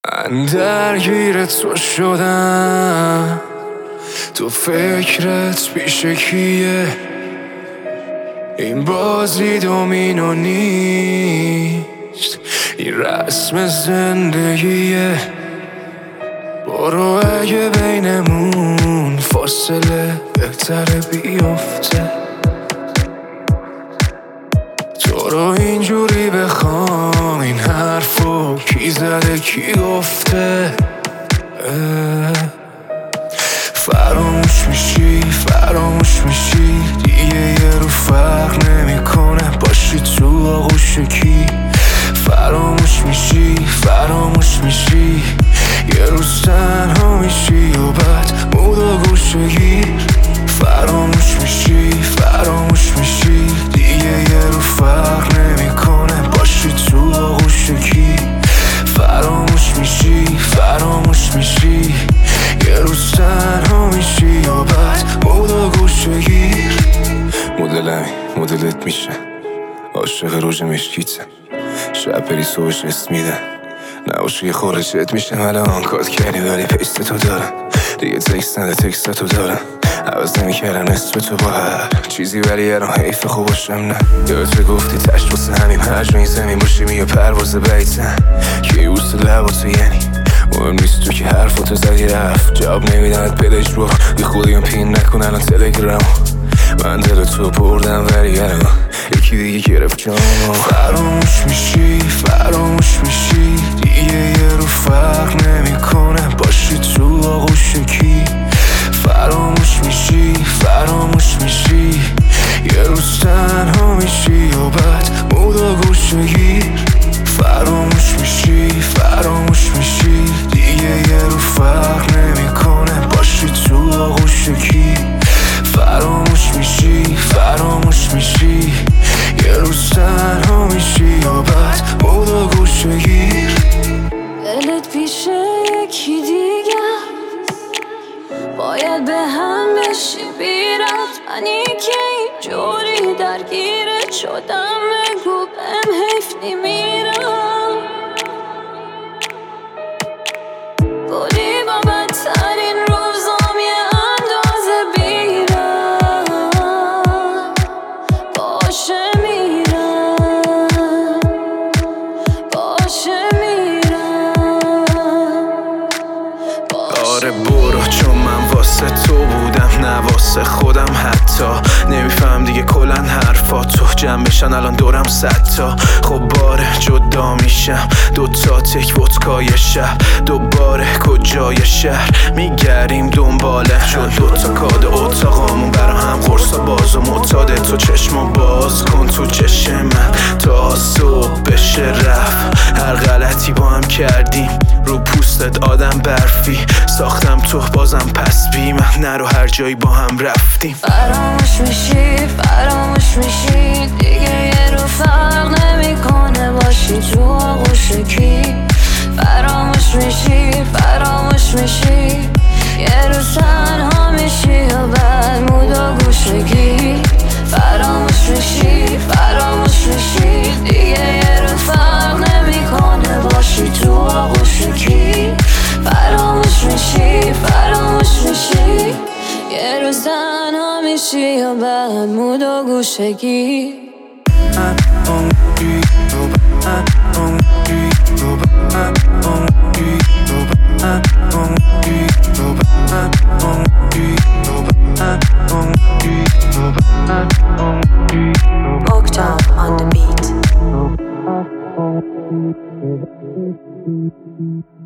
من درگیر تو شدم، تو فکرت پیش کیه؟ این بازی دومینو نیست، این رسم زندگیه. برو اگه بینمون فاصله بهتره بیفته، تو رو اینجوری بخوام این حرفو کی زده کی گفته؟ فراموش میشی دیگه یه رو فرق نمیکنه باشی تو آغوش کی. فراموش میشی یه روز تنها میشی و بعد مود و گوشه گیر. فراموش میشی دیگه یه رو فرق نمیکنه باشی تو آغوش کی. فراموش میشی یه روز تنها میشی و بعد مود و گوشه گیر. مدلت میشه عاشق روژ مشکیته، شب بری صبحش اسم میدن نباشی یه خورشت میشه. الان کات کردی ولی پیست تو دارم دیگه، تکست نده تکست تو دارم عوض نمیکردم نصف تو با هر چیزی، ولی الان حیف خوب باشم نه. یادت گفتی تشت واسه همین هر این زمین باشیم یه پرواز بیتن که اوست لبا تو، یعنی مهم نیست تو که حرفاتو زدی رفت جواب نمیدنت پلش رو بی خودیم پین نکن الان تلگرام. من دل تو بردم ولی الان یکی دیگه گرفت جامو. فراموش میشی دیگه یه رو فرق نمیکنه باشی تو آغوش کی. فراموش میشی یه روز تنها میشی و بعد مود و گوشه گیر. فراموش میشی دیگه یه رو فرق نمیکنه باشی تو آغوش کی. فراموش میشی یه روز تنها میشی و بعد مود و گوشه گیر. دلت پیش یکی دیگه باید به هم بشی بیرفت، منی که اینجوری درگیرت شدم بگو بهم حیف نمیرم. بودی با بدترین روزام یه اندازه بیرم باشه میرم آره برو، چون من واسه تو بودم نه واسه خودم، حتی نمیفهم دیگه کلن حرفاتو جمع بشن الان دورم 100 تا. خب باره جدا میشم دوتا تک ودکای شب، دوباره کجای شهر میگریم دنباله، چون دوتا کاد اتاقامون برا هم قرصا باز و معتاده. تو چشمو باز کن تو چشم من تا صبح بشه رفت، هر غلطی با هم کردیم رو پوستت آدم برفی ساختم تو بازم پس بی من نرو هر جایی با هم رفتیم. فراموش میشی دیگه یه رو فرق نمیکنه باشی تو آغوش کی. فراموش میشی یه روز تنها میشی و بعد مود و گوشه گیر. فراموش میشی دیگه یه رو فرق نمیکنه باشی تو آغوش کی. فراموش میشی یه روز تنها میشی و بعد مود و گوشه گیر. Mokhtar on the beat.